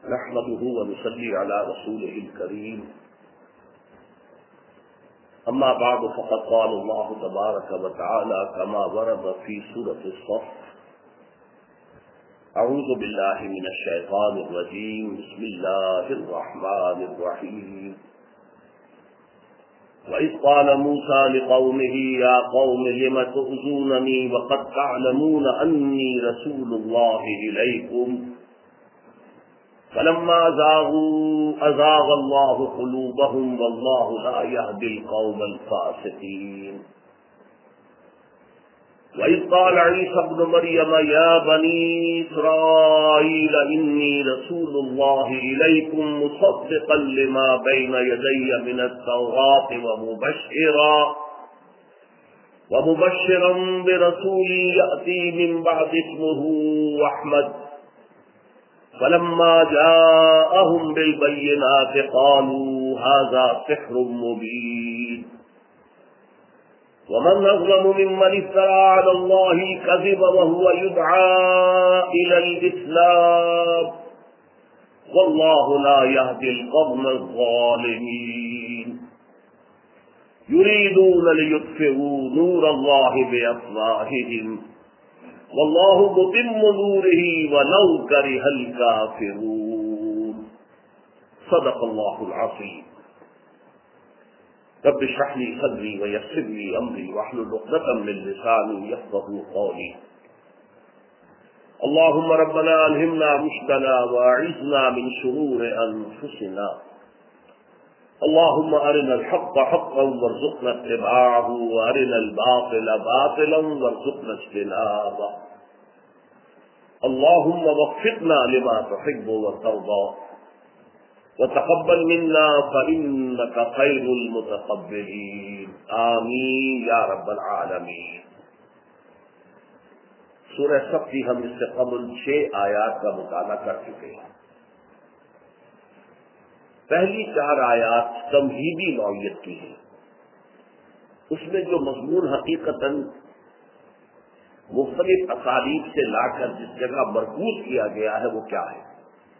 نحمده ونصلي على رسوله الكريم أما بعد فقد قال الله تبارك وتعالى كما ورد في سورة الصف أعوذ بالله من الشيطان الرجيم بسم الله الرحمن الرحيم وإذ قال موسى لقومه يا قوم لم تؤذونني وقد تعلمون أني رسول الله إليكم فلما زاغوا أزاغ الله قلوبهم والله لا يهدي القوم الفاسقين وإذ قال عيسى ابن مريم يا بني إسرائيل إني رسول الله إليكم مصدقا لما بين يدي من التوراة ومبشرا برسول يأتي من بعد اسمه أحمد فلما جاءهم بالبينات قالوا هذا سحر مبين ومن أظلم ممن افترى على الله الكذب وهو يدعى إلى الإسلام والله لا يهدي القوم الظالمين يريدون ليطفئوا نور الله بأفواههم والله متم نوره ولو كره الكافرون صدق الله العظيم رب اشرح لي صدري ويسر لي امري واحلل عقدة من لساني يفقهوا قولي اللهم ربنا الهمنا رشدنا واعذنا من شرور انفسنا اللهم ارنا الحق حقا وارزقنا اتباعه وارنا الباطل باطلا وارزقنا اجتنابه اللهم وفقنا لما تحب وترضى وتقبل منا فإنك خير المتقبلين آمین یا رب العالمین۔ سورہ صف کی ہم اس سے قبل 6 آیات کا مطالعہ کر چکے ہیں۔ پہلی 4 آیات تمہیدی نوعیت کی ہیں، اس میں جو مضمون حقیقتاً مختلف اسالیب سے لا کر جس جگہ مرکوز کیا گیا ہے وہ کیا ہے؟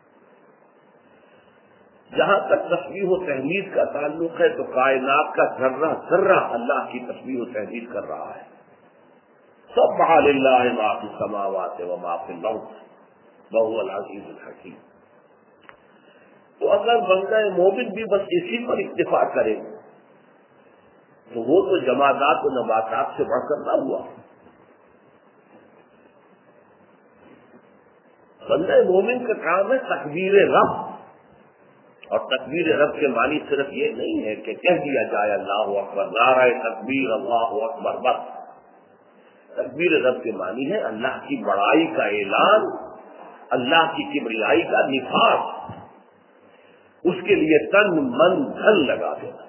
جہاں تک تسبیح و تحمید کا تعلق ہے تو کائنات کا ذرہ ذرہ اللہ کی تسبیح و تحمید کر رہا ہے۔ سبح للہ ما فی السماوات و ما فی الارض وہو العزیز الحکیم۔ تو اگر بندہ مومن بھی بس اسی پر اکتفا کرے تو وہ تو جمادات و نباتات سے بڑھ کر نہ ہوا۔ بندہ مومن کا کام ہے تکبیر رب، اور تکبیر رب کے معنی صرف یہ نہیں ہے کہ کہہ دیا جائے اللہ اکبر، نعرہ تکبیر اللہ اکبر، بس۔ تکبیر رب کے معنی ہے اللہ کی بڑائی کا اعلان، اللہ کی کبریائی کا نفاذ، اس کے لیے تن من دھن لگا دینا۔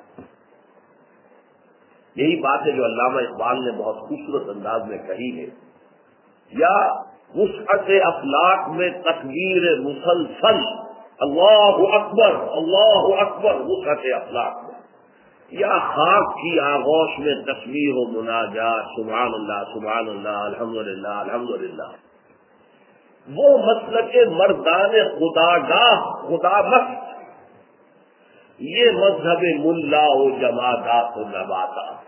یہی بات ہے جو علامہ اقبال نے بہت خوبصورت انداز میں کہی ہے، یا وسعت افلاک میں تکبیر مسلسل، اللہ اکبر وسعت افلاک میں، یا خاک کی آغوش میں تسبیح و مناجات سبحان اللہ الحمدللہ الحمدللہ۔ وہ مسلک مردان خداگاہ خدا مست، یہ مذہب ملا و جمادات و نباتات،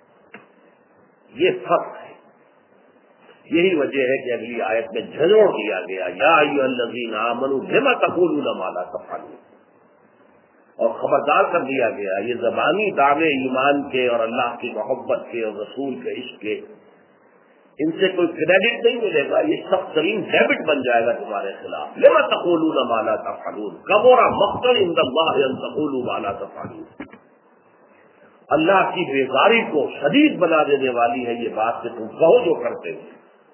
یہ فرق ہے۔ یہی وجہ ہے کہ اگلی آیت میں جھنجھوڑ دیا گیا یا ایھا الذین آمنوا لم تقولون ما لا تفعلون، اور خبردار کر دیا گیا یہ زبانی دعوے ایمان کے اور اللہ کی محبت کے اور رسول کے عشق کے، ان سے کوئی کریڈٹ نہیں ملے گا، یہ سخت ترین ڈیبٹ بن جائے گا تمہارے خلاف۔ لم تقولون ما لا تفعلون کبر مقتا عند اللہ ان تقولوا ما لا تفعلون۔ اللہ کی بیزاری کو شدید بنا دینے والی ہے یہ بات کہ تم کہو جو کرتے ہو۔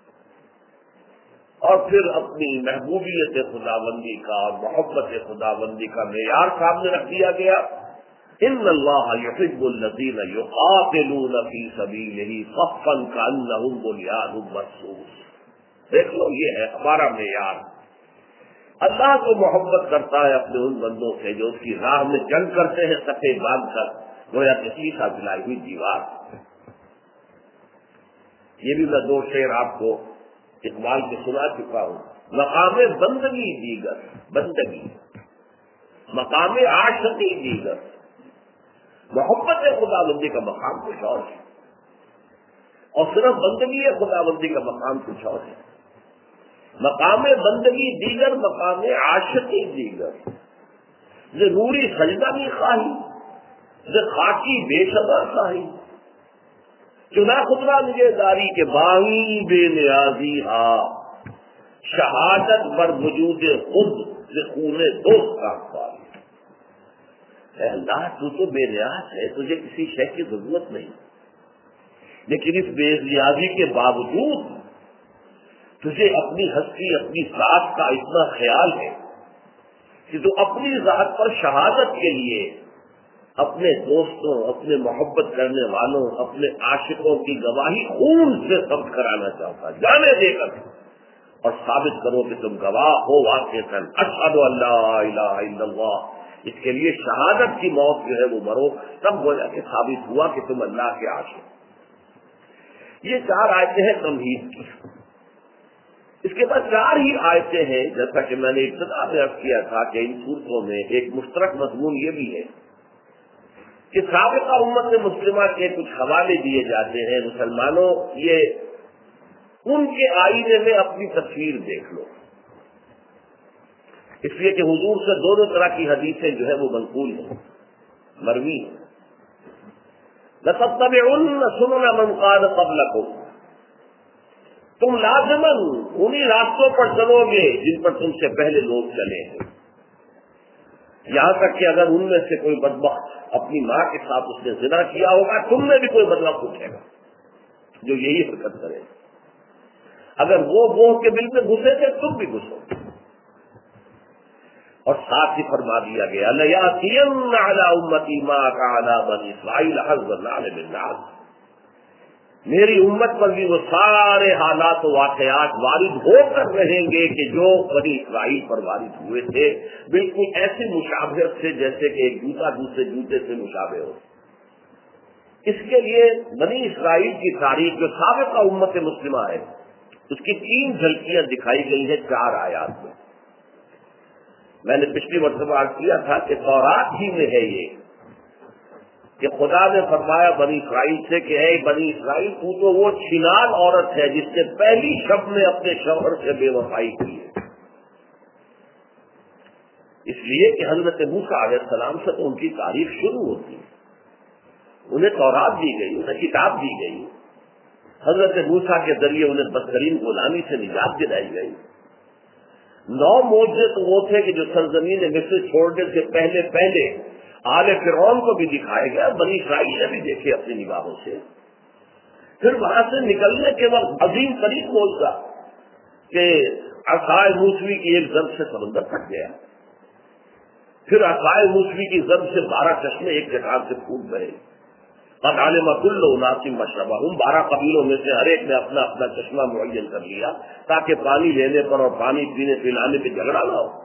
اور پھر اپنی محبوبیت خداوندی کا اور محبت خداوندی کا معیار سامنے رکھ دیا گیا، ان اللہ یحب الذین یقاتلون فی سبیلہ صفا کانہم بنیان مرصوص۔ دیکھ لو یہ ہے ہمارا معیار۔ اللہ کو محبت کرتا ہے اپنے ان بندوں سے جو اس کی راہ میں جنگ کرتے ہیں سطح باندھ کر، گویا کہ سیسا جلائی ہوئی دیوار۔ یہ بھی میں 2 شعر آپ کو اقبال کے سنا چکا ہوں۔ مقام بندگی دیگر بندگی، مقام عاشقی دیگر. محبت خدا بندی کا مقام کچھ اور ہے، اور صرف بندگی خدا بندی کا مقام کچھ اور ہے. مقام بندگی دیگر، مقام عاشقی دیگر. ضروری سجدہ بھی خواہی، خاکی بے شبہ خواہی، چنا خطرہ مجھے داری کے باغی بے نیازی ہا، شہادت بر وجود خود خون دوست کا خواہی. اے اللہ تو بے نیاز ہے، تجھے کسی شے کی ضرورت نہیں، لیکن اس بے نیازی کے باوجود تجھے اپنی ہستی اپنی ذات کا اتنا خیال ہے کہ تو اپنی ذات پر شہادت کے لیے اپنے دوستوں، اپنے محبت کرنے والوں، اپنے عاشقوں کی گواہی خون سے ثبت کرانا چاہتا، جانے دے کر، اور ثابت کرو کہ تم گواہ ہو واقعتاً اشہد ان لا الہ الا اللہ. اس کے لیے شہادت کی موت جو ہے وہ مرو، تب گویا کہ ثابت ہوا کہ تم اللہ کے عاشق. یہ 4 آیتیں ہیں تمہید کی. اس کے بعد 4 ہی آیتیں ہیں، جیسا کہ میں نے ابتدا میں عرض کیا تھا کہ ان صورتوں میں ایک مشترک مضمون یہ بھی ہے کہ سابقہ امت مسلمہ کے کچھ حوالے دیے جاتے ہیں. مسلمانوں یہ ان کے آئینے میں اپنی تصویر دیکھ لو، اس لیے کہ حضور سے دونوں طرح کی حدیثیں جو ہے وہ منقول ہیں، مروی ہیں. لَتَتَّبِعُنَّ سُنَنَ مَنْ قَالَ قَبْلَكُمْ، تم لازماً انہی راستوں پر چلو گے جن پر تم سے پہلے لوگ چلے ہیں. یہاں تک کہ اگر ان میں سے کوئی بدبخت اپنی ماں کے ساتھ اس نے زنا کیا ہوگا، تم میں بھی کوئی بدبخت اٹھے گا جو یہی حرکت کرے. اگر وہ موہ کے بل میں گھسے تھے تم بھی گھسو. اور ساتھ ہی فرما دیا گیا لَيَأْتِيَنَّ عَلَىٰ أُمَّتِي مَا أَتَىٰ عَلَىٰ بَنِي إِسْرَائِيلَ حَظًّا الْعَالِمِ النَّاسِ، میری امت پر بھی وہ سارے حالات و واقعات وارد ہو کر رہیں گے کہ جو بنی اسرائیل پر وارد ہوئے تھے، بالکل ایسی مشابہت سے جیسے کہ ایک جوتا دوسرے جوتے سے مشابہ ہو. اس کے لیے بنی اسرائیل کی تاریخ جو سابقہ امت مسلمہ ہے اس کی 3 جھلکیاں دکھائی گئی ہیں 4 آیات میں. میں نے پچھلی مرتبہ عرض کیا تھا کہ تورات ہی میں ہے یہ کہ خدا نے فرمایا بنی اسرائیل سے کہ اے بنی اسرائیل، تو وہ چھنال عورت ہے جس نے پہلی شب میں اپنے شوہر سے بے وفائی کی ہے. اس لیے کہ حضرت موسیٰ علیہ السلام سے تو ان کی تاریخ شروع ہوتی ہے. انہیں تورات دی گئی، انہیں کتاب دی گئی، حضرت موسیٰ کے ذریعے انہیں بدترین غلامی سے نجات دلائی گئی. 9 معجزے تو وہ تھے کہ جو سرزمین مصر چھوڑنے سے پہلے آل فرعون کو بھی دکھائے گیا، بنی اسرائیل نے بھی دیکھے اپنی نگاہوں سے. پھر وہاں سے نکلنے کے وقت عظیم ترین معجزہ کہ عصائے موسوی کی ایک ضرب سے سمندر پھٹ گیا. پھر عصائے موسوی کی ضرب سے 12 چشمے ایک چٹان سے پھوٹ گئے. قد علم كل اناس مشربهم، 12 قبیلوں میں سے ہر ایک نے اپنا اپنا چشمہ معین کر لیا تاکہ پانی لینے پر اور پانی پینے پلانے پہ جھگڑا نہ ہو.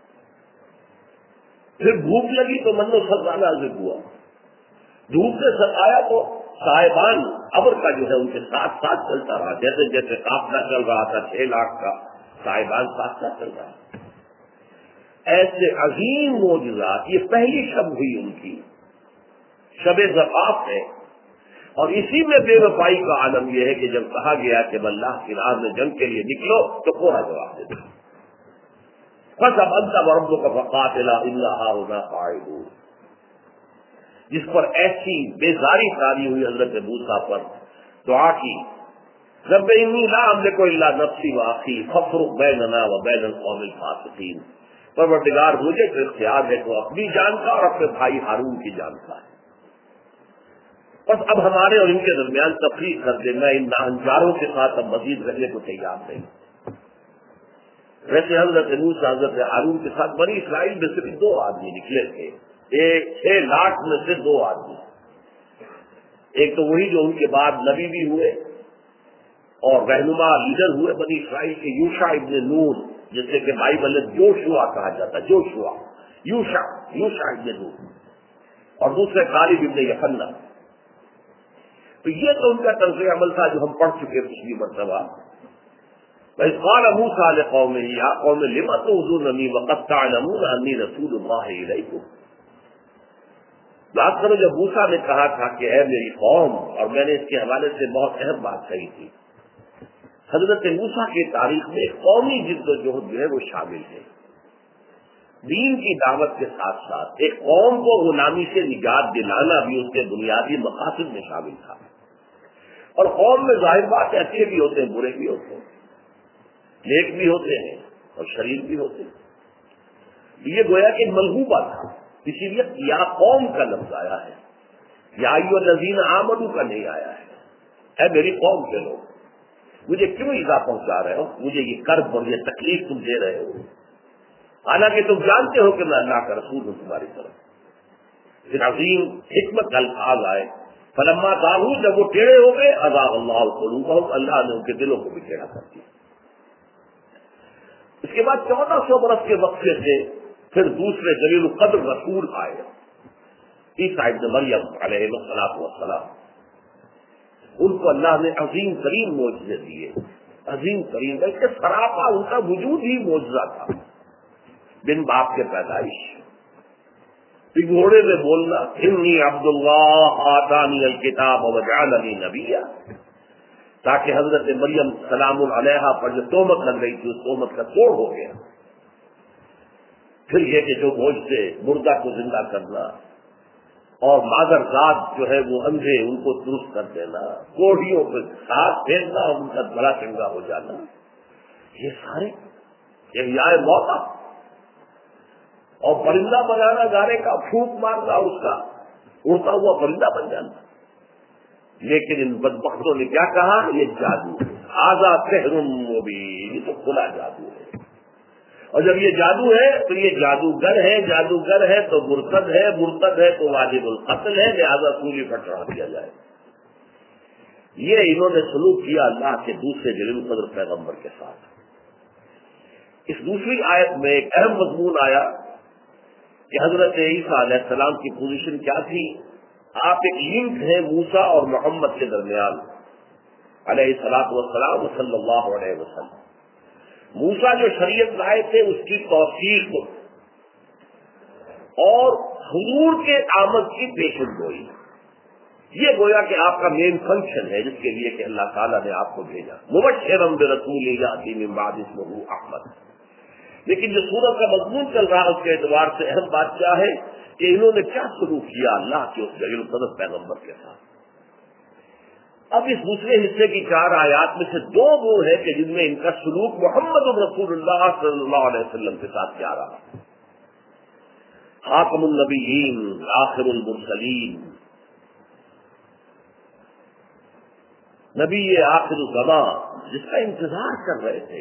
پھر بھوک لگی تو من و سلوا نازل ہوا، دھوپ سے ستایا تو صاحبان ابر کا جو ہے ان کے ساتھ ساتھ چلتا رہا، جیسے جیسے قافلہ چل رہا تھا 6 لاکھ کا صاحبان ساتھ ساتھ چل رہا. ایسے عظیم معجزات، یہ پہلی شب ہوئی ان کی، شب زفاف ہے. اور اسی میں بے وفائی کا عالم یہ ہے کہ جب کہا گیا کہ اللہ کی راہ میں جنگ کے لیے نکلو تو کوڑا جواب دے دو. فَسَبْ أَنْتَ وَرَبُّكَ فَقَاتِلَا إِنَّا هَاهُنَا قَاعِدُونَ، جس پر ایسی بیزاری طاری ہوئی حضرت موسیٰ پر، دعا کی رب انی لا املک الا نفسی واخی فافرق بیننا وبین القوم الفاسقین، پروردگار مجھے تو اختیار ہے تو اپنی جان کا اور اپنے بھائی ہارون کی جان کا ہے، بس اب ہمارے اور ان کے درمیان تفریق کر دے، میں ان ناہنجاروں کے ساتھ اب مزید رہنے کو تیار نہیں. ویسے حضرت موسیٰ حضرت ہارون کے ساتھ بنی اسرائیل میں صرف 2 آدمی نکلے تھے، 6 لاکھ میں سے 2 آدمی. ایک تو وہی جو ان کے بعد نبی بھی ہوئے اور رہنما لیڈر ہوئے بنی اسرائیل کے، یوشع ابن نون، جسے کہ بائبل میں جوشوا کہا جاتا ہے، یوشع ابن نون، اور دوسرے کالب ابن یحنہ. تو یہ تو ان کا طرز عمل تھا جو ہم پڑھ چکے پچھلی مرتبہ. وَإِذْ قَالَ مُوسَىٰ لِقَوْمِهِ يَا قَوْمِ لِمَ تُؤْذُونَنِي وَقَدْ تَعْلَمُونَ أَنِّي رَسُولُ اللَّهِ إِلَيْكُمْ۔ بات کرو جب موسیٰ نے کہا تھا کہ اے میری قوم، اور میں نے اس کے حوالے سے بہت اہم بات کہی تھی، حضرت موسیٰ کی تاریخ میں قومی جد و جہد جو ہے وہ شامل ہے۔ دین کی دعوت کے ساتھ ساتھ ایک قوم کو غلامی سے نجات دلانا بھی اس کے بنیادی مقاصد میں شامل تھا۔ اور قوم میں ظاہر بات ہے اچھے بھی ہوتے ہیں، برے بھی ہوتے ہیں، نیک بھی ہوتے ہیں اور شریر بھی ہوتے ہیں۔ یہ گویا کہ ملغوبہ تھا، اسی لیے یا قوم کا لفظ آیا ہے، یا ایھا الذین آمنوا کا نہیں آیا ہے۔ اے میری قوم کے لوگ، مجھے کیوں ایذا پہنچا رہے ہو، مجھے یہ کرب اور یہ تکلیف تم دے رہے ہو، حالانکہ تم جانتے ہو کہ میں اللہ کا رسول ہوں تمہاری طرف۔ پھر عظیم حکمت کا الفاظ آئے، فلما زاغوا، جب وہ ٹیڑھے ہو گئے، ازاغ اللہ قلوبہم، اللہ نے ان کے دلوں کو بھی ٹیڑھا کر دیا۔ اس کے بعد 1400 برس کے وقفے سے پھر دوسرے جلیل القدر رسول آئے، عیسیٰ ابن مریم علیہ السلام۔ ان کو اللہ نے عظیم ترین معجزے دیے، عظیم ترین، بلکہ سراپا ان کا وجود ہی معجزہ تھا۔ بن باپ کے پیدائش، گھوڑے میں بولنا، انی عبداللہ آتانی الکتاب وجعلنی نبیا، تاکہ حضرت مریم سلام علیہا پر جو تہمت لگ رہی تھی اس تہمت کا توڑ ہو گیا۔ پھر یہ کہ جو بوجھ سے مردہ کو زندہ کرنا، اور مادر ذات جو ہے وہ اندھے ان کو درست کر دینا، کوڑھیوں پہ ساتھ پھینکنا اور ان کا گلا چنگا ہو جانا، یہ سارے احیاء موتا، اور پرندہ بنانا، گارے کا پھونک مارنا، اس کا اڑتا ہوا پرندہ بن جانا۔ لیکن ان بدبختوں نے کیا کہا، یہ جادو، ھذا سحر مبین، یہ تو کھلا جادو ہے۔ اور جب یہ جادو ہے تو یہ جادوگر ہے، جادوگر ہے تو مرتد ہے، مرتد ہے تو واجب القتل ہے، لہذا سولی پر چڑھا دیا جائے۔ یہ انہوں نے سلوک کیا اللہ کے دوسرے جلیل القدر پیغمبر کے ساتھ۔ اس دوسری آیت میں ایک اہم مضمون آیا کہ حضرت عیسیٰ علیہ السلام کی پوزیشن کیا تھی۔ آپ ایک لنک ہیں موسیٰ اور محمد کے درمیان علیہ السلام صلی اللہ علیہ وسلم۔ موسیٰ جو شریعت لائے تھے اس کی توثیق اور حضور کے آمد کی پیشن گوئی، یہ گویا کہ آپ کا مین فنکشن ہے جس کے لیے کہ اللہ تعالیٰ نے آپ کو بھیجا، مبشرا برسول یأتی من بعد اسمہ احمد۔ لیکن جو سورت کا مضمون چل رہا ہے اس کے اعتبار سے اہم بات کیا ہے کہ انہوں نے کیا سلوک کیا اللہ کے اس جلیل القدر پیغمبر کے ساتھ۔ اب اس دوسرے حصے کی 4 آیات میں سے 2 وہ ہے کہ جن میں ان کا سلوک محمد رسول اللہ صلی اللہ علیہ وسلم کے ساتھ کیا رہا، خاتم النبیین آخر المرسلین، نبی آخر الزمان، جس کا انتظار کر رہے تھے،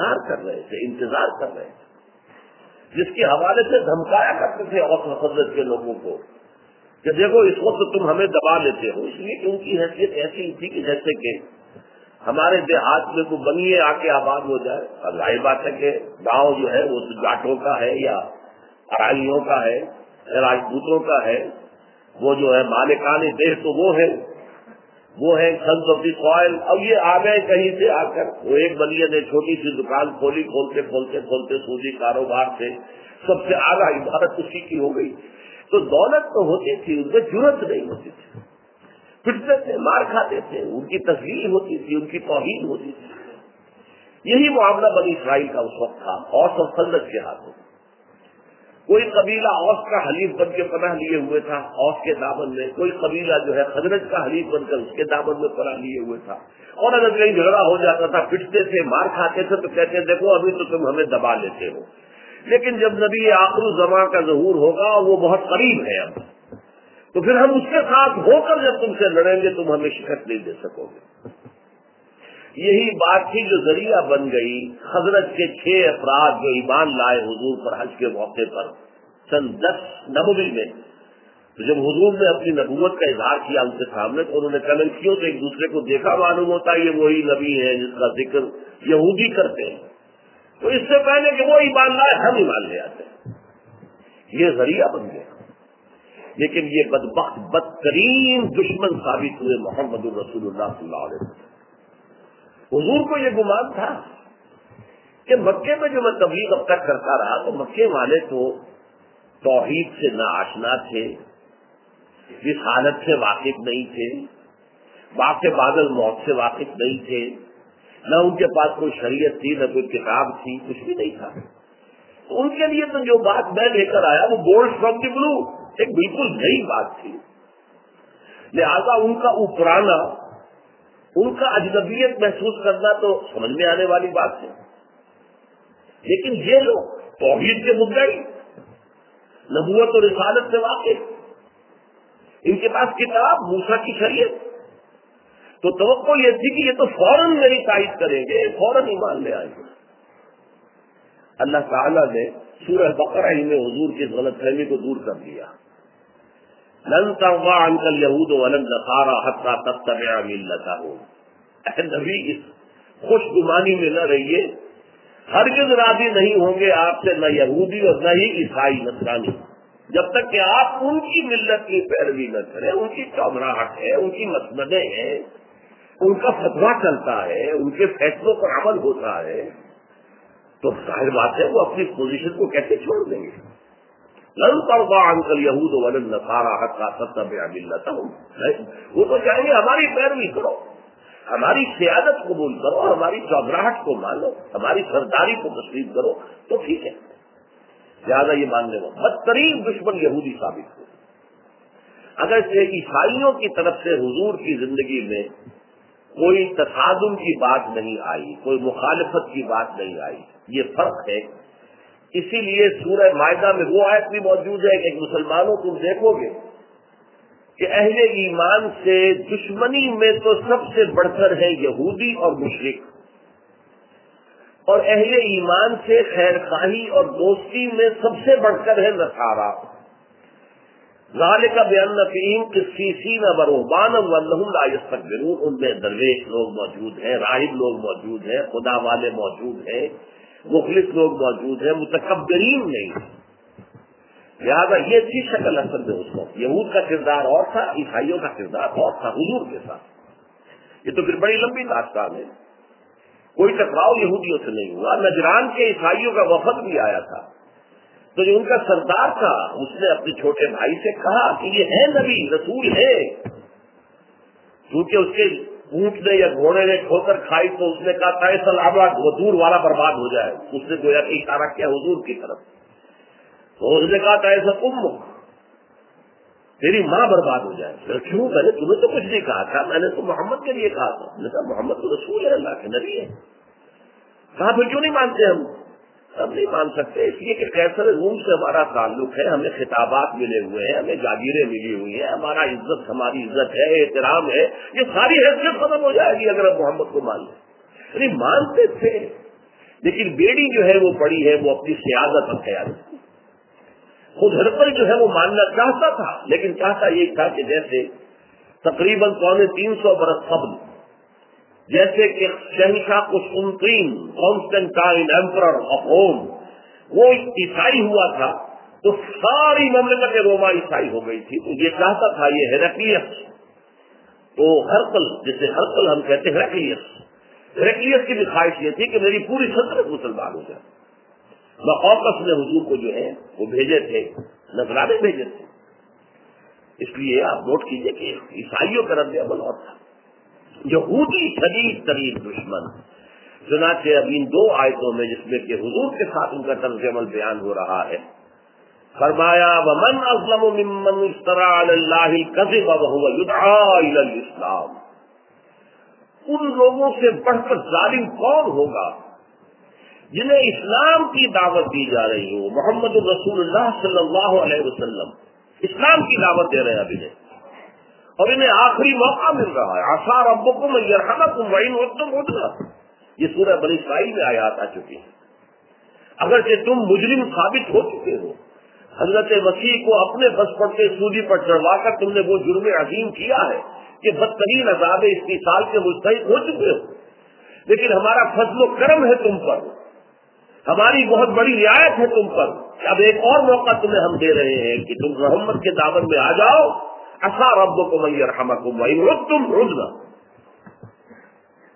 جس کے حوالے سے دھمکایا کرتے تھے اوس و خزرج کے لوگوں کو کہ دیکھو اس وقت تم ہمیں دبا لیتے ہو، اس لیے کہ ان کی حیثیت ایسی تھی کہ جیسے کہ ہمارے دیہات میں کوئی بنیے آ کے آباد ہو جائے۔ اور ظاہر بات ہے کہ گاؤں جو ہے وہ جاٹوں کا ہے یا ارائیوں کا ہے، راجپوتوں کا ہے، وہ جو ہے مالکان دیہ تو وہ ہے سنس آف دی سوائل۔ اب یہ آ گئے کہیں سے آ کر، وہ ایک بنیے نے چھوٹی سی دکان کھولی، کھولتے سودی کاروبار سے سب سے اعلیٰ عبادت اسی کی ہو گئی۔ تو دولت تو ہوتی تھی، ان میں جرأت نہیں ہوتی تھی، پٹتے تھے، مار کھاتے تھے، ان کی تذلیل ہوتی تھی، ان کی توہین ہوتی تھی۔ یہی معاملہ بنی اسرائیل کا اس وقت تھا، اوس اور خزرج کے ہاتھوں۔ کوئی قبیلہ اوس کا حلیف بن کے پناہ لیے ہوئے تھا اوس کے دامن میں، کوئی قبیلہ جو ہے خزرج کا حلیف بن کر اس کے دامن میں پناہ لیے ہوئے تھا، اور اگر کہیں جھگڑا ہو جاتا تھا، پٹتے تھے، مار کھاتے تھے، تو کہتے دیکھو ابھی تو تم ہمیں دبا لیتے ہو، لیکن جب نبی آخر الزمان کا ظہور ہوگا اور وہ بہت قریب ہے اب، تو پھر ہم اس کے ساتھ ہو کر جب تم سے لڑیں گے تم ہمیں شکست نہیں دے سکو گے۔ یہی بات تھی جو ذریعہ بن گئی خزرج کے 6 افراد جو ایمان لائے حضور پر حج کے موقع پر سن 10 نبوی میں۔ تو جب حضور نے اپنی نبوت کا اظہار کیا ان کے سامنے تو انہوں نے کمنٹریوں سے ایک دوسرے کو دیکھا، معلوم ہوتا ہے یہ وہی نبی ہے جس کا ذکر یہودی کرتے ہیں، تو اس سے پہلے کہ وہ ایمان لائے ہم ایمان لے آتے ہیں، یہ ذریعہ بن گیا۔ لیکن یہ بدبخت بدترین دشمن ثابت ہوئے محمد الرسول اللہ صلی اللہ علیہ وسلم۔ حضور کو یہ گمان تھا کہ مکے میں جو میں تبلیغ اب تک کرتا رہا تو مکے والے تو توحید سے نہ آشنا تھے، اس حالت سے واقف نہیں تھے، باپ بادل موت سے واقف نہیں تھے، نہ ان کے پاس کوئی شریعت تھی، نہ کوئی کتاب تھی، کچھ بھی نہیں تھا۔ تو ان کے لیے تو جو بات میں لے کر آیا وہ گولڈ فرام دی بلو، ایک بالکل نئی بات تھی۔ لہذا ان کا اوپرانا، ان کا اجنبیت محسوس کرنا تو سمجھ میں آنے والی بات ہے، لیکن یہ لوگ توحید کے مدعی، نبوت اور رسالت سے واقف، ان کے پاس کتاب موسیٰ کی شریعت، تو توقع یہ تھی کہ یہ تو فوراً میری تائید کریں گے، فوراً ایمان لے آئیں گے۔ اللہ تعالیٰ نے سورہ بقرہ ہی میں حضور کی غلط فہمی کو دور کر دیا۔ لن ترضى عنك اليهود ولا النصارى حتى تتبع ملتهم۔ اے نبی، اس خوش گمانی میں نہ رہیے، ہرگز راضی نہیں ہوں گے آپ سے نہ یہودی اور نہ ہی عیسائی نصرانی، جب تک کہ آپ ان کی ملت کی پیروی نہ کریں، ان کی چومراہٹ ہے، ان کی مسندیں ہیں، ان کا فتویٰ چلتا ہے، ان کے فیصلوں پر عمل ہوتا ہے، تو ظاہر بات ہے وہ اپنی پوزیشن کو کیسے چھوڑ دیں گے؟ لن ترضى عنك اليهود ولا النصارى حتى تتبع ملتهم، وہ تو چاہیں گے ہماری پیروی کرو، ہماری سیادت قبول کرو، ہماری چوبراہٹ کو مانو، ہماری سرداری کو تسلیم کرو، تو ٹھیک ہے۔ لہٰذا یہ ماننے میں بدترین دشمن یہودی ثابت ہو۔ اگر سے عیسائیوں کی طرف سے حضور کی زندگی میں کوئی تصادم کی بات نہیں آئی، کوئی مخالفت کی بات نہیں آئی، یہ فرق ہے۔ اسی لیے سورہ مائدہ میں وہ آیت بھی موجود ہے کہ مسلمانوں تم دیکھو گے کہ اہل ایمان سے دشمنی میں تو سب سے بڑھ کر ہے یہودی اور مشرک، اور اہل ایمان سے خیر خواہی اور دوستی میں سب سے بڑھ کر ہے نصارا۔ ذالک بأن فیہم قسیسین ورہبانا وانہم لا یستکبرون، ان میں درویش لوگ موجود ہیں، راہب لوگ موجود ہیں، خدا والے موجود ہیں، مخلص لوگ موجود ہیں، متکبرین نہیں۔ لہذا یہ تھی شکل اصل میں اس کو، یہود کا کردار اور تھا، عیسائیوں کا کردار اور تھا حضور کے ساتھ۔ یہ تو پھر بڑی لمبی داستان ہے۔ کوئی ٹکراؤ یہودیوں سے نہیں ہوا۔ نجران کے عیسائیوں کا وفد بھی آیا تھا، تو جو ان کا سردار تھا اس نے اپنے چھوٹے بھائی سے کہا کہ یہ ہے نبی، رسول ہے، کیونکہ اس کے اونٹ نے یا گھوڑے نے ٹھوکر کھائی تو اس نے کہا تیسل آباد، وہ دور والا برباد ہو جائے، اس نے گویا کہ اشارہ کیا حضور کی طرف، تو اس نے کہا تیسل تیری ماں برباد ہو جائے۔ پھر کیوں؟ میں نے تمہیں تو کچھ نہیں کہا تھا، میں نے تو محمد کے لیے کہا تھا۔ میں نے کہا محمد تو رسول ہے، اللہ کے نبی ہے۔ کہا پھر کیوں نہیں مانتے ہم نہیں مان سکتے، اس لیے کہ قیصر روم سے ہمارا تعلق ہے، ہمیں خطابات ملے ہوئے ہیں، ہمیں جاگیریں ملی ہوئی ہیں، ہمارا عزت، ہماری عزت ہے، احترام ہے، یہ ساری حیثیت ختم ہو جائے گی اگر ہم محمد کو مان لیں۔ یعنی مانتے تھے، لیکن بیڑی جو ہے وہ پڑی ہے وہ اپنی سیادت اور قیادت کی۔ خود ہرقل جو ہے وہ ماننا چاہتا تھا، لیکن چاہتا یہ تھا کہ جیسے تقریباً 350 برس قبل جیسے کہ شہنشاہ قسطنطین، کانسٹنٹائن ایمپرر آف روم، وہ عیسائی ہوا تھا تو ساری مملکت روما عیسائی ہو گئی تھی، تو یہ چاہتا تھا یہ ہیراکلیس، تو ہرقل جسے ہرقل ہم کہتے ہیں ہیراکلیس کی بھی خواہش یہ تھی کہ میری پوری سلطنت مسلمان ہو جائے۔ مقوقس نے حضور کو جو ہے وہ بھیجے تھے، نذرانے بھیجے تھے۔ اس لیے آپ نوٹ کیجئے کہ عیسائیوں کا رد عمل اور تھا، یہودی شدید ترین دشمن۔ چنانچہ اب ان 2 آیتوں میں جس میں کہ حضور کے ساتھ ان کا طرز عمل بیان ہو رہا ہے، فرمایا وَمَنْ أَظْلَمُ مِمَّنِ افْتَرَىٰ عَلَى اللَّهِ الْكَذِبَ وَهُوَ يُدْعَىٰ إِلَى الْإِسْلَامِ، ان لوگوں سے بڑھ کر ظالم کون ہوگا جنہیں اسلام کی دعوت دی جا رہی ہو، محمد رسول اللہ صلی اللہ علیہ وسلم اسلام کی دعوت دے رہے ہیں ابھی اور انہیں آخری موقع مل رہا ہے۔ عسیٰ ربکم ان یرحمکم وان عدتم عدنا، یہ سورہ بنی اسرائیل میں آیات آ چکی ہے۔ اگرچہ تم مجرم ثابت ہو چکے ہو، حضرت مسیح کو اپنے بس پر کے سولی پر چڑھوا کر تم نے وہ جرم عظیم کیا ہے کہ بدترین عذاب استیصال کے مستحق ہو چکے ہو، لیکن ہمارا فضل و کرم ہے تم پر، ہماری بہت بڑی رعایت ہے تم پر، اب ایک اور موقع تمہیں ہم دے رہے ہیں کہ تم محمد کے دامن میں آ جاؤ۔ عسیٰ ربکم ان یرحمکم وان عدتم عدنا،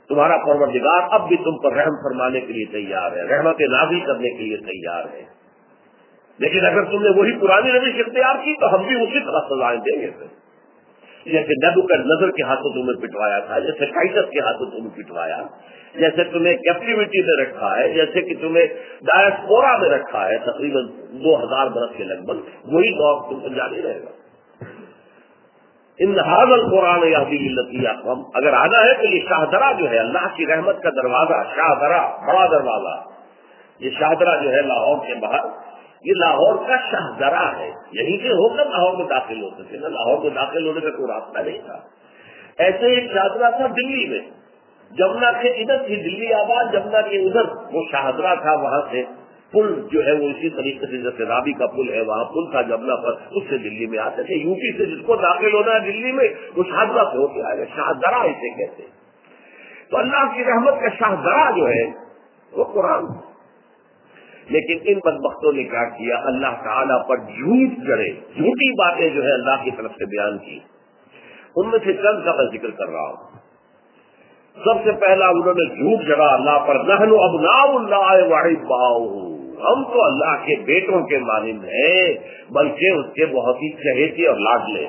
تمہارا پروردگار اب بھی تم پر رحم فرمانے کے لیے تیار ہے، رحمت نازل کرنے کے لیے تیار ہے، لیکن اگر تم نے وہی پرانی روش اختیار کی تو ہم بھی اسی طرح سزائیں دیں گے۔ جیسے نبوکدنضر کے ہاتھوں تمہیں پٹوایا تھا، جیسے ٹائٹس کے ہاتھوں تمہیں پٹوایا، جیسے تمہیں کیپٹیوٹی میں رکھا ہے، جیسے کہ تمہیں ڈائسپورا میں رکھا ہے تقریباً 2000 برس کے لگ بھگ، وہی دور تم کو جاری رہے گا۔ ان ھذا القرآن یہدی للتی ہی اقوم، اگر آنا ہے تو یہ شاہدرہ جو ہے اللہ کی رحمت کا دروازہ، شاہدرہ بڑا دروازہ، یہ شاہدرہ جو ہے لاہور کے باہر، یہ لاہور کا شاہدرہ ہے، یہیں سے ہو کر لاہور میں داخل ہوتے تھے نا، لاہور میں داخل ہونے کا کوئی راستہ نہیں تھا۔ ایسے ایک شاہدرہ تھا دلی میں، جمنا کے ادھر تھی دلی آباد، جمنا کے ادھر وہ شاہدرہ تھا، وہاں سے پل جو ہے وہ اسی طریقے سے جیسے رابی کا پل ہے وہاں پل تھا جمنا پر، اس سے دلی میں آتے تھے، یو پی سے جس کو داخل ہونا ہے دلی میں وہ شاہدرہ سے ہو کے آئے گا، شاہدرہ اسے کہتے ہیں۔ تو اللہ کی رحمت کا شاہدرہ جو ہے وہ قرآن، لیکن ان بدبختوں نے کیا کیا، اللہ تعالیٰ پر جھوٹ گڑے، جھوٹی باتیں جو ہے اللہ کی طرف سے بیان کی۔ ان میں سے چند کا میں ذکر کر رہا ہوں۔ سب سے پہلا انہوں نے جھوٹ جڑا اللہ پر، نحن ابناء اللہ واحباؤہ، ہم تو اللہ کے بیٹوں کے مانند ہیں، بلکہ اس کے بہت ہی چہیتے اور لاڈلے۔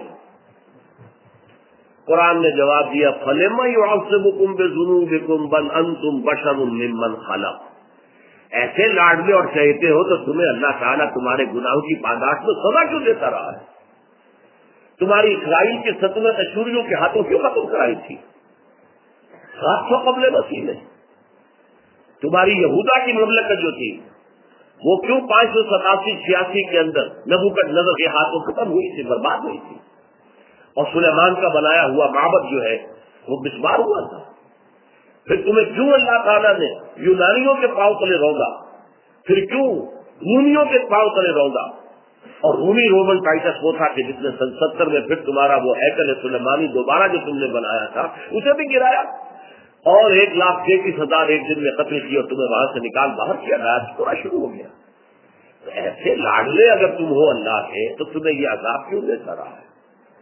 قرآن نے جواب دیا، فلم یعذبکم بذنوبکم بل انتم بشر ممن خلق، ایسے لاڈلے اور چہیتے ہو تو تمہیں اللہ تعالیٰ تمہارے گناہوں کی پاداش میں سزا کیوں دیتا رہا ہے؟ تمہاری اسرائیل کی سلطنت اشوریوں کے ہاتھوں کیوں ختم کرائی تھی 700 قبل مسیح میں؟ تمہاری یہودا کی مملکت جو تھی وہ کیوں 587-86 کے اندر نبوکدنضر کے ہاتھوں ختم ہوئی تھی، برباد ہوئی تھی؟ اور سلیمان کا بنایا ہوا معبد جو ہے وہ مسمار ہوا تھا۔ پھر تمہیں کیوں اللہ تعالیٰ نے یونانیوں کے پاؤں تلے روندا، پھر کیوں رومیوں کے پاؤں تلے روندا؟ اور رومی رومن ٹائٹس وہ تھا کہ جس نے 70 میں پھر تمہارا وہ ہیکل سلیمانی دوبارہ جو تم نے بنایا تھا اسے بھی گرایا، اور 1,33,000 ایک دن میں قتل کی اور تمہیں وہاں سے نکال باہر کیا، راج پورا شروع ہو گیا۔ تو ایسے لاڈلے اگر تم ہو اللہ کے تو تمہیں یہ عذاب کیوں دیتا رہا ہے؟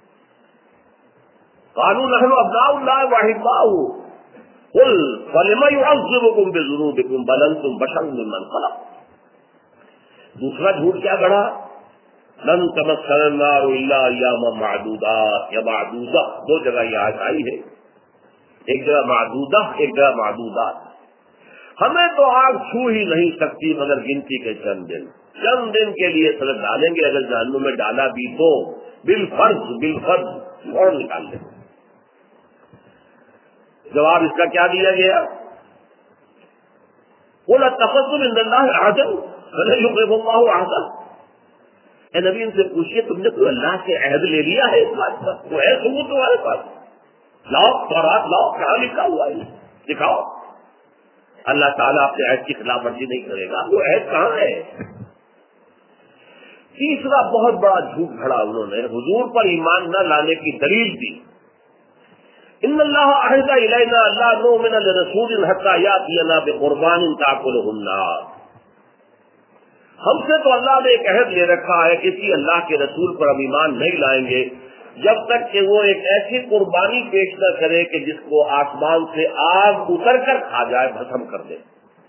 قالوا نحن ابناء اللہ واحباؤہ قل فلم یعذبکم بذنوبکم بل انتم بشر ممن خلق۔ دوسرا جھوٹ کیا گڑھا، لن تمسنا النار الا ایاما معدودات، یا معدودہ، دو جگہ یہ آیت آئی ہے، ایک جگہ معدودہ ایک جگہ معدودات، ہمیں تو آگ چھو ہی نہیں سکتی مگر گنتی کے چند دن کے لیے سلط ڈالیں گے، اگر جہنم میں ڈالا بھی تو بالفرض اور نکال لیں۔ جواب اس کا کیا دیا گیا، قل اتخذتم عند اللہ عہدا فلن یخلف اللہ عہدا، اے نبی ان سے پوچھئے تم نے کوئی اللہ سے عہد لے لیا ہے؟ اس بات کا وہ ہے ثبوت تمہارے پاس؟ لاؤ تورات لاؤ، کہاں لکھا ہوا ہے دکھاؤ۔ اللہ تعالیٰ اپنے عہد کی خلاف ورزی نہیں کرے گا، وہ عہد کہاں ہے؟ تیسرا بہت بڑا جھوٹ گھڑا انہوں نے حضور پر ایمان نہ لانے کی دلیل دی، ان اللہ عہد الینا لا نؤمن لرسول حتی یاتینا بقربان تاکلہ النار، ہم سے تو اللہ نے ایک عہد لے رکھا ہے کسی اللہ کے رسول پر ہم ایمان نہیں لائیں گے جب تک کہ وہ ایک ایسی قربانی پیش نہ کرے کہ جس کو آسمان سے آگ اتر کر کھا جائے، بھسم کر دے۔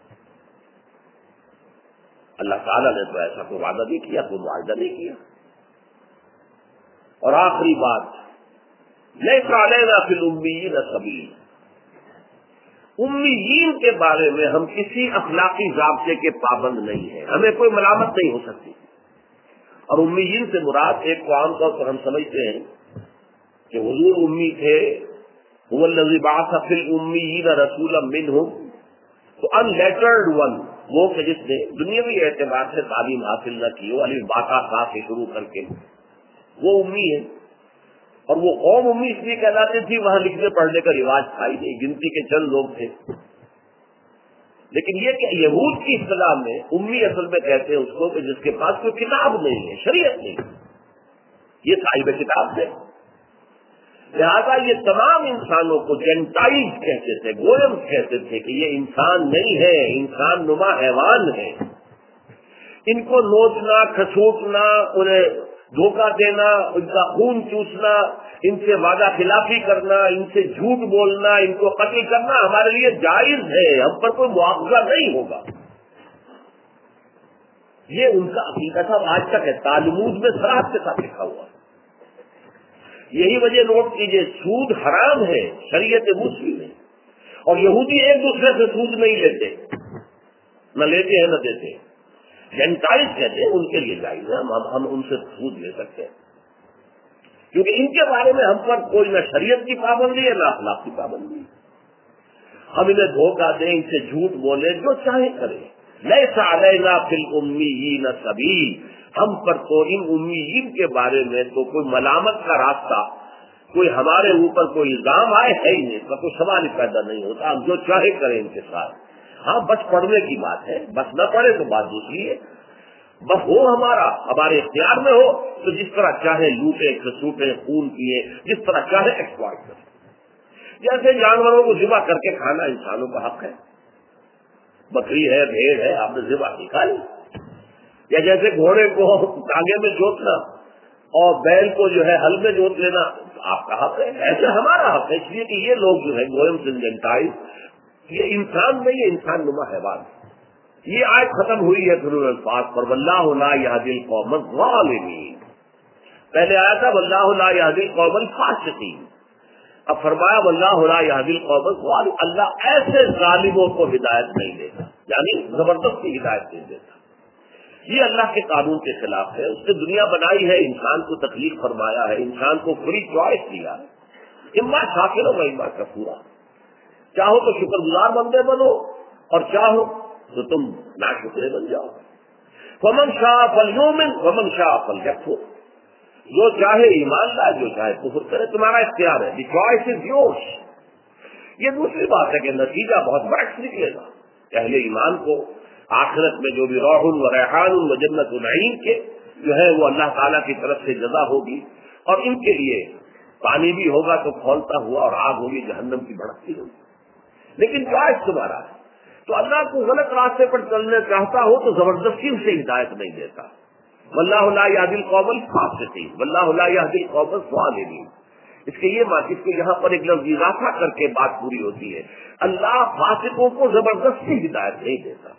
اللہ تعالیٰ نے تو ایسا کوئی وعدہ نہیں کیا، کوئی معاہدہ نہیں کیا۔ اور آخری بات، لیس علینا فی الامیین سبیل، امیین کے بارے میں ہم کسی اخلاقی ضابطے کے پابند نہیں ہیں، ہمیں کوئی ملامت نہیں ہو سکتی۔ اور امیین سے مراد ایک کو عام طور پر ہم سمجھتے ہیں کہ حضور امی تھے، هو الذی بعث فی الامیین رسولا منہم، تو ان لیٹرڈ ون، وہ کہ جس نے دنیاوی اعتبار سے تعلیم حاصل نہ کی ہو، الف با تا ثا سے شروع کر کے، وہ امی ہے۔ اور وہ قوم امی اس لیے کہلاتی تھی وہاں لکھنے پڑھنے کا رواج تھا ہی نہیں، گنتی کے چند لوگ تھے۔ لیکن یہ کہ یہود کی اصطلاح میں امی اصل میں کہتے ہیں اس کو کہ جس کے پاس کوئی کتاب نہیں ہے، شریعت نہیں، یہ صاحب کتاب ہے۔ لہذا یہ تمام انسانوں کو جینٹائز کہتے تھے، گوئمز کہتے تھے کہ یہ انسان نہیں ہے، انسان نما حیوان ہے۔ ان کو نوچنا، کھسوٹنا، انہیں دھوکہ دینا، ان کا خون چوسنا، ان سے وعدہ خلافی کرنا، ان سے جھوٹ بولنا، ان کو قتل کرنا ہمارے لیے جائز ہے، ہم پر کوئی مواخذہ نہیں ہوگا۔ یہ ان کا عقیدہ تھا، آج تک ہے، تالمود میں صراحت کے ساتھ لکھا ہوا۔ یہی وجہ نوٹ کیجئے، سود حرام ہے شریعت مسلم میں، اور یہودی ایک دوسرے سے سود نہیں لیتے، نہ لیتے ہیں نہ دیتے۔ جینٹائز کہتے ہیں ان کے لیے جائز ہے، ہم ان سے سود لے سکتے ہیں، کیونکہ ان کے بارے میں ہم پر کوئی نہ شریعت کی پابندی ہے نہ اخلاق کی پابندی ہے۔ ہم انہیں دھوکہ دیں، ان سے جھوٹ بولیں، جو چاہے کریں۔ لیس علینا فی الامیین سبیل، ہم پر تو ان امیین کے بارے میں تو کوئی ملامت کا راستہ، کوئی ہمارے اوپر کوئی الزام آئے ہے ہی نہیں، اس کا کوئی سوال ہی پیدا نہیں ہوتا، ہم جو چاہے کریں ان کے ساتھ۔ ہاں بس پڑھنے کی بات ہے، بس نہ پڑھے تو بات دوسری ہے، بس ہو ہمارے اختیار میں ہو تو جس طرح چاہے لوٹے کھسوٹے، خون پیے، جس طرح چاہے ایکسپلائٹ کرے۔ جیسے جانوروں کو ذبح کر کے کھانا انسانوں کا حق ہے، بکری ہے، بھیڑ ہے، آپ نے ذبح کی کھا لی، یا جیسے گھوڑے کو ٹانگے میں جوتنا اور بیل کو جو ہے ہل میں جوت لینا آپ کا حق ہے، ایسے ہمارا حق ہے، اس لیے کہ یہ لوگ جو ہے گوئمز اینڈ جینٹائلز، یہ انسان نہیں، یہ انسان نما حیوان۔ یہ آیت ختم ہوئی ہے فروع الفاظ پر، واللہ لا یہدی القوم الظالمین۔ پہلے آیا تھا واللہ لا یہدی القوم الفاسقین، اب فرمایا واللہ لا یہدی القوم الظالمین، اللہ ایسے ظالموں کو ہدایت نہیں دیتا، یعنی زبردستی ہدایت نہیں دیتا۔ یہ اللہ کے قانون کے خلاف ہے، اس نے دنیا بنائی ہے، انسان کو تخلیق فرمایا ہے، انسان کو فری چوائس دیا ہے، اما شاکر و اما کفورا، چاہو تو شکر گزار بندے بنو اور چاہو تو تم ناشکرے بن جاؤ۔ فمن شاء فلیؤمن ومن شاء فلیکفر، جو چاہے ایمان لائے، جو چاہے کفر کرے، تمہارا اختیار ہے، دی چوائس از یورس۔ یہ دوسری بات ہے کہ نتیجہ بہت برعکس نکلے گا، اہل ایمان کو آخرت میں جو بھی روح و ریحان و جنت النعیم کے جو ہے وہ اللہ تعالیٰ کی طرف سے جزا ہوگی، اور ان کے لیے پانی بھی ہوگا تو کھولتا ہوا، اور آگ ہوگی جہنم کی بھڑکتی ہوگی۔ لیکن چوائس تمہارا ہے، تو اللہ کو غلط راستے پر چلنا چاہتا ہو تو زبردستی سے ہدایت نہیں دیتا۔ واللہ لا یہدی القوم الفاسقین واللہ لا یہدی القوم الظالمین۔ اس کے یہ بات، اس کو یہاں پر ایک لفظ اضافہ کر کے بات پوری ہوتی ہے، اللہ فاسقوں کو زبردستی ہدایت نہیں دیتا،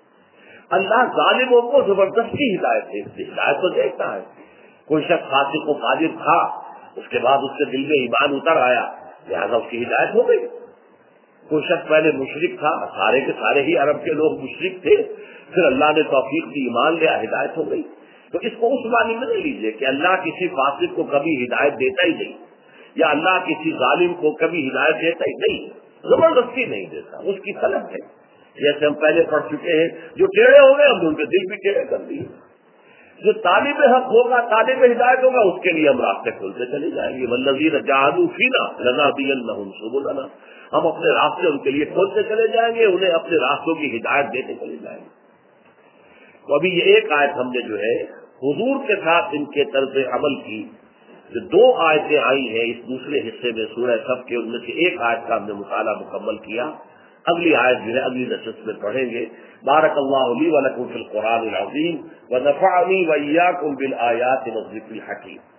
اللہ ظالموں کو زبردستی ہدایت دیتی، ہدایت تو دیتا ہے۔ کوئی شخص فاسق و فاجر تھا، اس کے بعد اس کے دل میں ایمان اتر آیا، لہذا اس کی ہدایت ہو گئی۔ کوئی شخص پہلے مشرک تھا، سارے کے سارے ہی عرب کے لوگ مشرک تھے، پھر اللہ نے توفیق دی، ایمان لیا، ہدایت ہو گئی۔ تو اس کو اس معنی میں نہیں لیجیے کہ اللہ کسی فاسق کو کبھی ہدایت دیتا ہی نہیں، یا اللہ کسی ظالم کو کبھی ہدایت دیتا ہی نہیں، زبردستی نہیں دیتا، اس کی طلب ہے۔ جیسے ہم پہلے پڑھ چکے ہیں، جو ٹیڑھے ہو گئے ہم نے ان کے دل بھی ٹیڑھے کر دیے، جو طالب حق ہوگا، طالب ہدایت ہوگا، اس کے لیے ہم راستے کھولتے چلے جائیں گے۔ والذین جاہدوا فینا لنہدینہم سبلنا، ہم اپنے راستے ان کے لیے کھولتے چلے جائیں گے، انہیں اپنے راستوں کی ہدایت دیتے چلے جائیں گے۔ تو ابھی یہ ایک آیت ہم نے جو ہے حضور کے ساتھ ان کے طرز عمل کی جو دو آیتیں آئی ہیں اس دوسرے حصے میں سورہ صف کے، ان میں سے ایک آیت کا ہم نے مطالعہ مکمل کیا، اگلی آیت جو ہے اگلی نشست میں پڑھیں گے۔ بارک اللہ لی و لکم فی القرآن العظیم ونفعنی وإیاکم بالآیات والذکر الحکیم۔